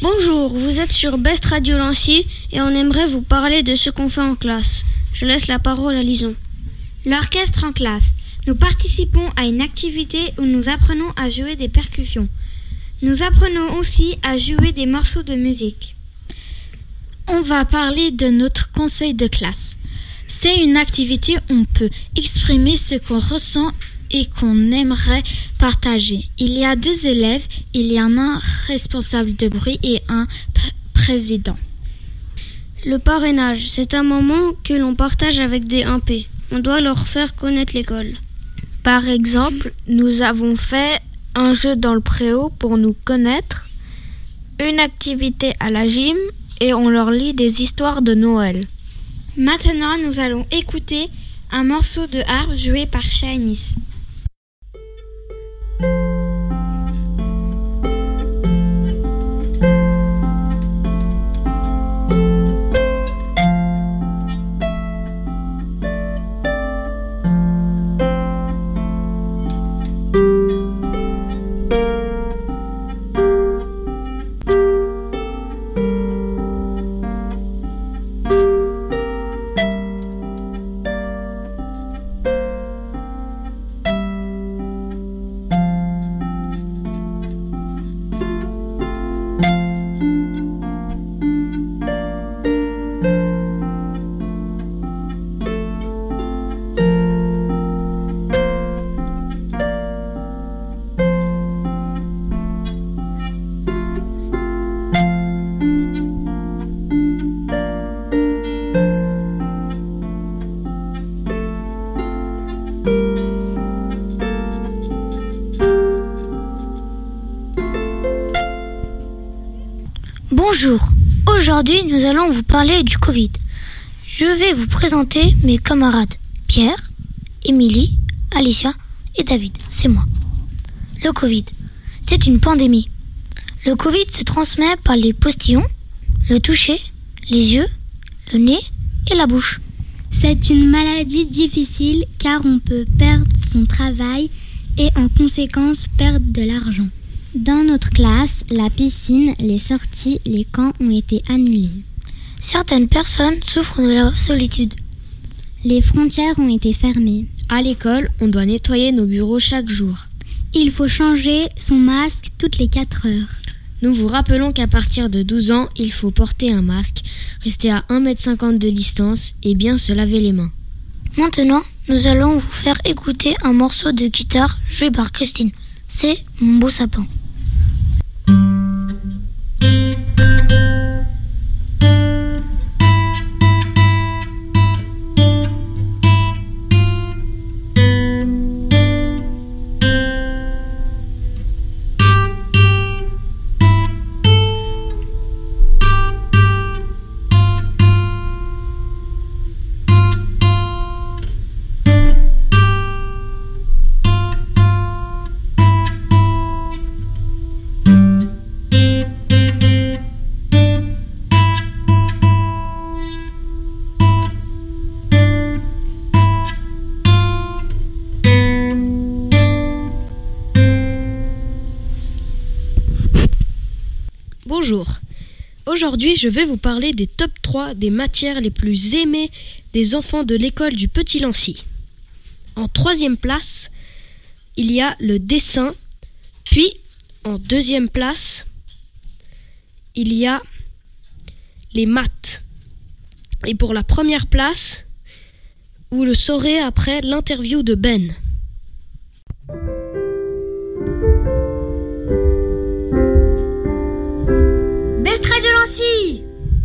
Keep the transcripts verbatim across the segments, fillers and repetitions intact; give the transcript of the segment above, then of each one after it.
Bonjour, vous êtes sur Best Radio Lancy et on aimerait vous parler de ce qu'on fait en classe. Je laisse la parole à Lison. L'orchestre en classe. Nous participons à une activité où nous apprenons à jouer des percussions. Nous apprenons aussi à jouer des morceaux de musique. On va parler de notre conseil de classe. C'est une activité où on peut exprimer ce qu'on ressent et qu'on aimerait partager. Il y a deux élèves, il y en a un responsable de bruit et un pr- président. Le parrainage, c'est un moment que l'on partage avec des un P. On doit leur faire connaître l'école. Par exemple, nous avons fait un jeu dans le préau pour nous connaître, une activité à la gym et on leur lit des histoires de Noël. Maintenant, nous allons écouter un morceau de harpe joué par Shanice. Bonjour, aujourd'hui nous allons vous parler du Covid. Je vais vous présenter mes camarades Pierre, Émilie, Alicia et David, c'est moi. Le Covid, c'est une pandémie. Le Covid se transmet par les postillons, le toucher, les yeux, le nez et la bouche. C'est une maladie difficile car on peut perdre son travail et en conséquence perdre de l'argent. Dans notre classe, la piscine, les sorties, les camps ont été annulés. Certaines personnes souffrent de la solitude. Les frontières ont été fermées. À l'école, on doit nettoyer nos bureaux chaque jour. Il faut changer son masque toutes les quatre heures. Nous vous rappelons qu'à partir de douze ans, il faut porter un masque, rester à un mètre cinquante de distance et bien se laver les mains. Maintenant, nous allons vous faire écouter un morceau de guitare joué par Christine. C'est Mon beau sapin. Bonjour, aujourd'hui je vais vous parler des top trois des matières les plus aimées des enfants de l'école du Petit Lancy. En troisième place, il y a le dessin, puis en deuxième place, il y a les maths. Et pour la première place, vous le saurez après l'interview de Ben. Best Radio Lancy.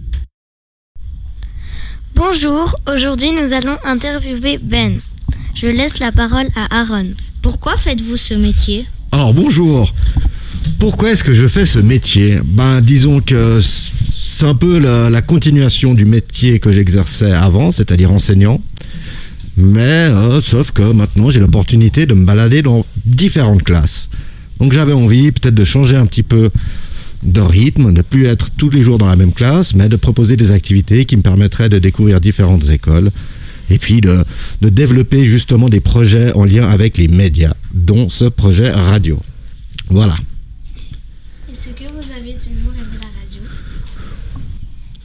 Bonjour, aujourd'hui nous allons interviewer Ben. Je laisse la parole à Aaron. Pourquoi faites-vous ce métier ? Alors bonjour, pourquoi est-ce que je fais ce métier ? Ben disons que c'est un peu la, la continuation du métier que j'exerçais avant, c'est-à-dire enseignant. Mais euh, sauf que maintenant j'ai l'opportunité de me balader dans différentes classes. Donc j'avais envie peut-être de changer un petit peu de rythme, de ne plus être tous les jours dans la même classe, mais de proposer des activités qui me permettraient de découvrir différentes écoles et puis de, de développer justement des projets en lien avec les médias, dont ce projet radio. Voilà. Est-ce que vous avez toujours aimé la radio ?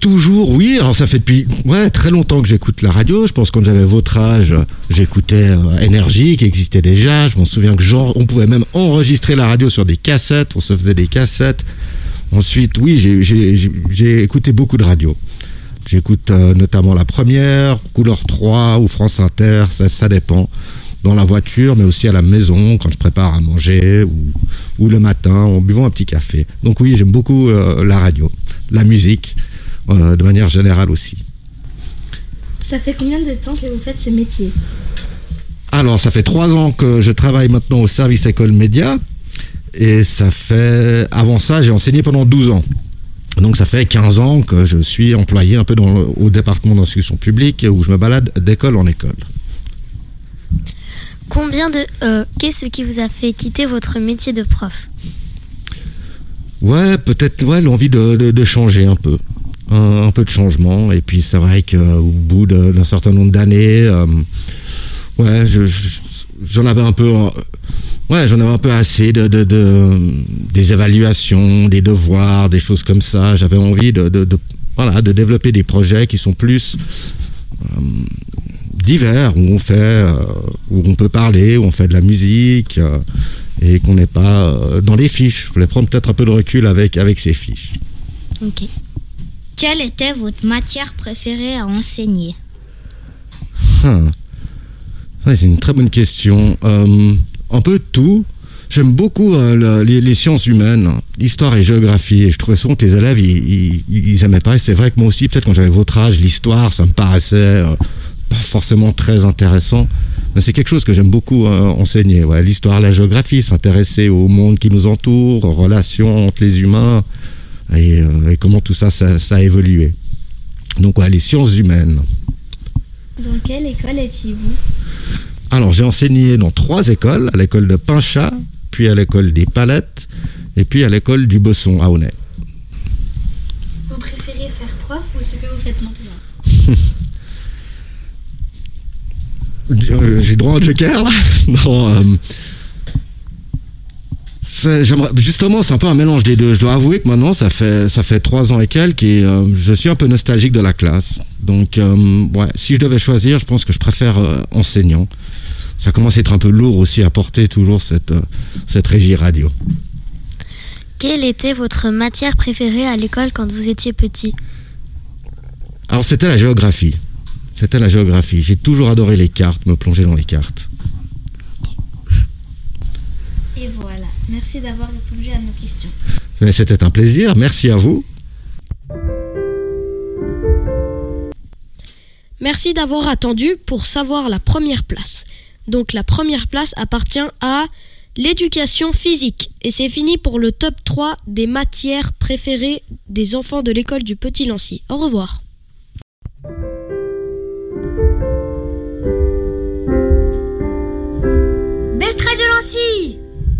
toujours, oui. Alors ça fait depuis ouais, très longtemps que j'écoute la radio. Je pense que quand j'avais votre âge, j'écoutais euh, Énergie qui existait déjà. Je m'en souviens que genre, on pouvait même enregistrer la radio sur des cassettes. On se faisait des cassettes. Ensuite, oui, j'ai, j'ai, j'ai, j'ai écouté beaucoup de radio. J'écoute euh, notamment la première, Couleur trois ou France Inter, ça, ça dépend. Dans la voiture, mais aussi à la maison, quand je prépare à manger ou, ou le matin en buvant un petit café. Donc oui, j'aime beaucoup euh, la radio, la musique. Euh, de manière générale aussi. Ça fait combien de temps que vous faites ce métier ? Alors, ça fait trois ans que je travaille maintenant au service école média. Et ça fait... Avant ça, j'ai enseigné pendant douze ans. Donc, ça fait quinze ans que je suis employé un peu dans le, au département d'instruction publique où je me balade d'école en école. Combien de... Euh, qu'est-ce qui vous a fait quitter votre métier de prof ? Ouais, peut-être ouais, l'envie de, de, de changer un peu. Un, un peu de changement, et puis c'est vrai qu'au bout de, d'un certain nombre d'années, euh, ouais, je, je, j'en avais un peu, euh, ouais, j'en avais un peu assez de, de, de, des évaluations, des devoirs, des choses comme ça. J'avais envie de, de, de, voilà, de développer des projets qui sont plus euh, divers, où on fait, euh, où on peut parler, où on fait de la musique, euh, et qu'on n'est pas euh, dans les fiches. Je voulais prendre peut-être un peu de recul avec, avec ces fiches. Ok. Quelle était votre matière préférée à enseigner ? Hum. Ouais, c'est une très bonne question. Euh, un peu de tout. J'aime beaucoup euh, le, les, les sciences humaines, l'histoire et géographie. Et je trouvais souvent que les élèves, ils, ils, ils aimaient pas. Et c'est vrai que moi aussi, peut-être quand j'avais votre âge, l'histoire, ça me paraissait euh, pas forcément très intéressant. Mais c'est quelque chose que j'aime beaucoup euh, enseigner. Ouais. L'histoire, la géographie, s'intéresser au monde qui nous entoure, aux relations entre les humains. Et, euh, et comment tout ça, ça, ça a évolué. Donc, ouais, les sciences humaines. Dans quelle école étiez-vous ? Alors, j'ai enseigné dans trois écoles, à l'école de Pinchat, puis à l'école des Palettes, et puis à l'école du Besson, à Aunay. Vous préférez faire prof ou ce que vous faites maintenant ? J'ai droit au joker, là ? Non, euh... C'est, j'aimerais, justement, c'est un peu un mélange des deux. Je dois avouer que maintenant, ça fait, ça fait trois ans et quelques et euh, je suis un peu nostalgique de la classe. Donc, euh, ouais, si je devais choisir, je pense que je préfère euh, enseignant. Ça commence à être un peu lourd aussi à porter toujours cette, euh, cette régie radio. Quelle était votre matière préférée à l'école quand vous étiez petit ? Alors, c'était la géographie. C'était la géographie. J'ai toujours adoré les cartes, me plonger dans les cartes. Et voilà, merci d'avoir répondu à nos questions. Mais c'était un plaisir, merci à vous. Merci d'avoir attendu pour savoir la première place. Donc la première place appartient à l'éducation physique. Et c'est fini pour le top trois des matières préférées des enfants de l'école du Petit Lancier. Au revoir. Best Radio Lancy.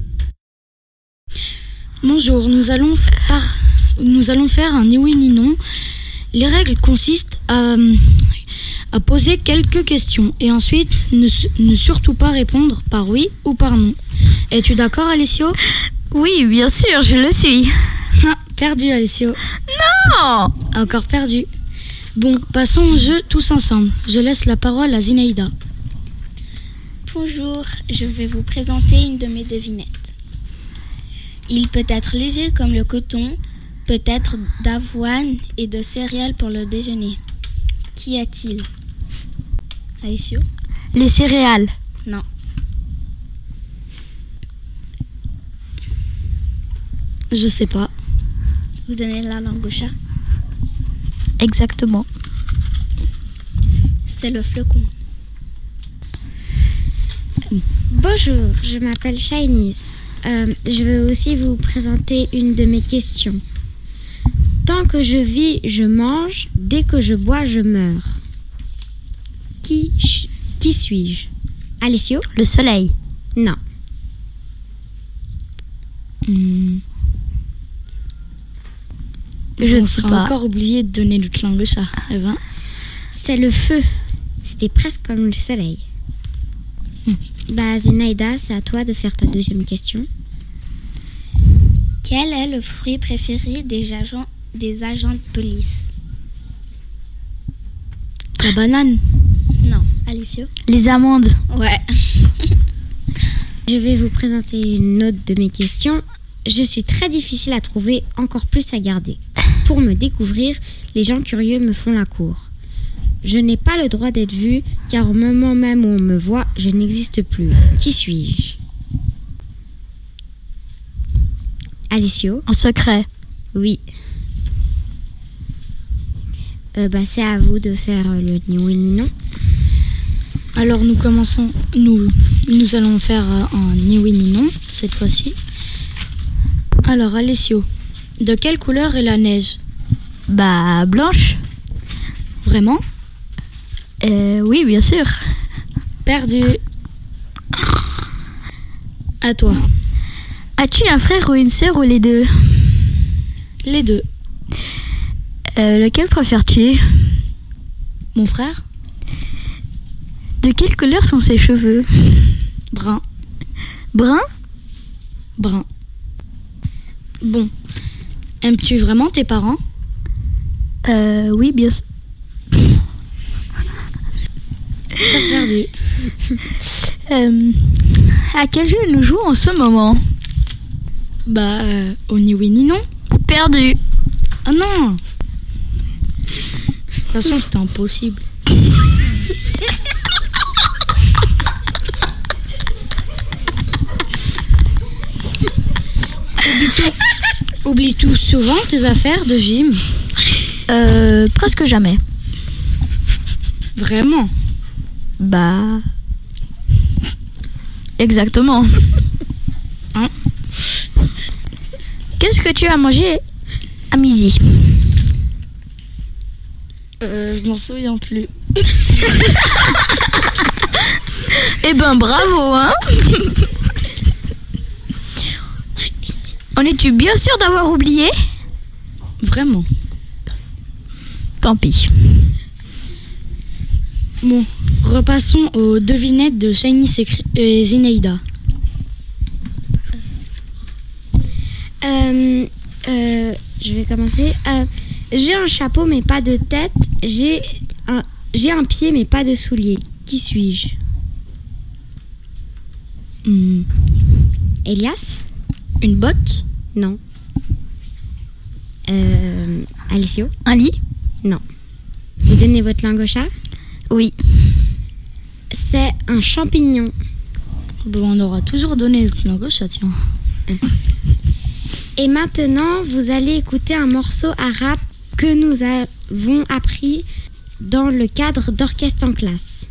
Bonjour, nous allons, par... nous allons faire un ni oui ni non. Les règles consistent à, à poser quelques questions et ensuite ne, ne surtout pas répondre par oui ou par non. Es-tu d'accord, Alessio ? Oui, bien sûr, je le suis. Ah, perdu, Alessio. Non ! Encore perdu. Bon, passons au jeu tous ensemble. Je laisse la parole à Zinaïda. Bonjour, je vais vous présenter une de mes devinettes. Il peut être léger comme le coton, peut être d'avoine et de céréales pour le déjeuner. Qu'y a-t-il ? Alessio ? Les céréales. Non. Je sais pas. Vous donnez la langue au chat ? Exactement. C'est le flocon. Bonjour, je m'appelle Shyness. Euh, je vais aussi vous présenter une de mes questions. Tant que je vis, je mange. Dès que je bois, je meurs. Qui, qui suis-je ? Alessio ? Le soleil. Non. Hmm. Je ne On sais sera pas. encore oublié de donner le langue au chat. Eh ben. C'est le feu. C'était presque comme le soleil. Hmm. Bah, Zinaïda, c'est à toi de faire ta deuxième question. Quel est le fruit préféré des agents, des agents de police ? La banane. Non, Alessio. Les amandes. Ouais. Je vais vous présenter une autre de mes questions. Je suis très difficile à trouver, encore plus à garder. Pour me découvrir, les gens curieux me font la cour. Je n'ai pas le droit d'être vue, car au moment même où on me voit, je n'existe plus. Qui suis-je? Alessio? En secret. Oui. Euh, bah, c'est à vous de faire euh, le ni oui ni non. Alors nous commençons, nous, nous allons faire euh, un ni oui ni non cette fois-ci. Alors Alessio, de quelle couleur est la neige? Bah, blanche. Vraiment? Euh, oui, bien sûr. Perdu. À toi. As-tu un frère ou une sœur ou les deux? Les deux. Euh, lequel préfères-tu? Mon frère? De quelle couleur sont ses cheveux? Brun. Brun? Brun. Bon. Aimes-tu vraiment tes parents? Euh, oui, bien sûr. T'as perdu. euh, à quel jeu nous jouons en ce moment? Bah, euh, au ni oui ni non. Perdu. Ah non. De toute façon, c'était impossible. Oublies-tu souvent tes affaires de gym? Euh, presque jamais. Vraiment? Bah... Exactement. Hein? Qu'est-ce que tu as mangé à midi? Euh, je m'en souviens plus. Eh ben bravo, hein. En es-tu bien sûr d'avoir oublié? Vraiment? Tant pis. Bon, repassons aux devinettes de Shiny et Zinaïda. Euh, euh, je vais commencer. Euh, j'ai un chapeau mais pas de tête. J'ai un, j'ai un pied mais pas de souliers. Qui suis-je? Hmm. Elias? Une botte? Non. Euh, Alessio? Un lit? Non. Vous donnez votre langue au chat? Oui. C'est un champignon. Bon, on aura toujours donné notre langue au chat, tiens. Et maintenant, vous allez écouter un morceau arabe que nous avons appris dans le cadre d'orchestre en classe.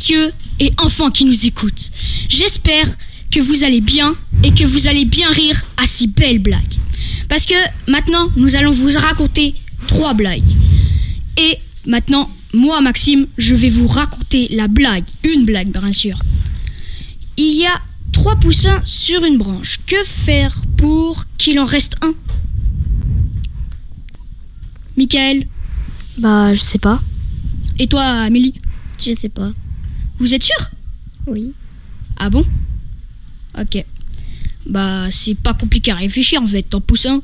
messieurs et enfants qui nous écoutent, j'espère que vous allez bien et que vous allez bien rire à ces belles blagues. Parce que maintenant, nous allons vous raconter trois blagues. Et maintenant, moi, Maxime, je vais vous raconter la blague, une blague bien sûr. Il y a trois poussins sur une branche. Que faire pour qu'il en reste un? Michael? Bah, je sais pas. Et toi, Amélie? Je sais pas. Vous êtes sûr? Oui. Ah bon? Ok. Bah, c'est pas compliqué à réfléchir en fait, t'en pousses un.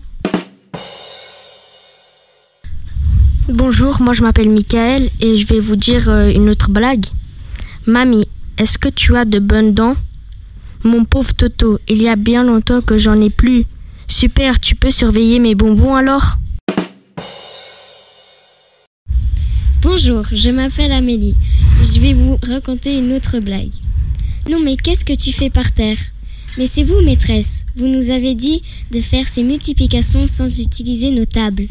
Bonjour, moi je m'appelle Michael et je vais vous dire euh, une autre blague. Mamie, est-ce que tu as de bonnes dents? Mon pauvre Toto, il y a bien longtemps que j'en ai plus. Super, tu peux surveiller mes bonbons alors? Bonjour, je m'appelle Amélie. Je vais vous raconter une autre blague. Non mais qu'est-ce que tu fais par terre? Mais c'est vous, maîtresse. Vous nous avez dit de faire ces multiplications sans utiliser nos tables.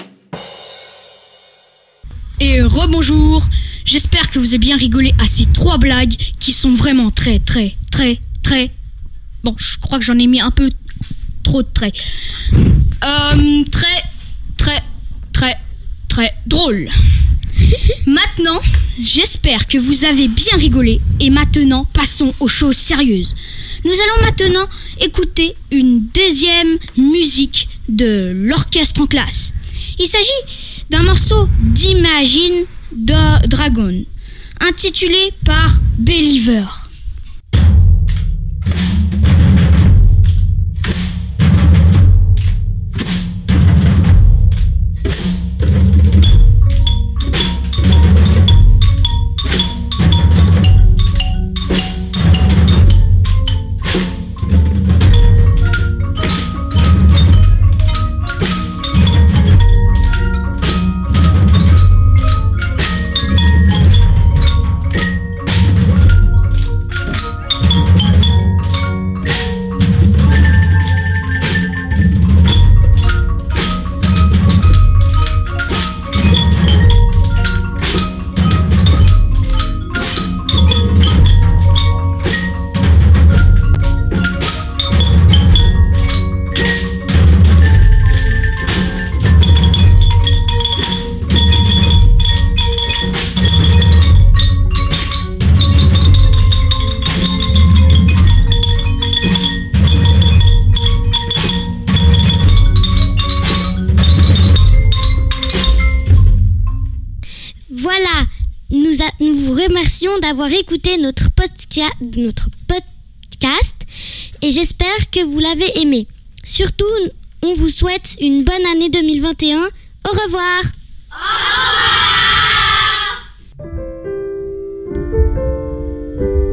Et rebonjour. J'espère que vous avez bien rigolé à ces trois blagues qui sont vraiment très, très, très, très... Bon, je crois que j'en ai mis un peu trop de traits. Euh, très, très, très, très drôle. Maintenant, j'espère que vous avez bien rigolé et maintenant, passons aux choses sérieuses. Nous allons maintenant écouter une deuxième musique de l'orchestre en classe. Il s'agit d'un morceau d'Imagine Dragon, intitulé par Believer. Voilà, nous, a, nous vous remercions d'avoir écouté notre, podca, notre podcast et j'espère que vous l'avez aimé. Surtout, on vous souhaite une bonne année deux mille vingt et un. Au revoir. Au revoir.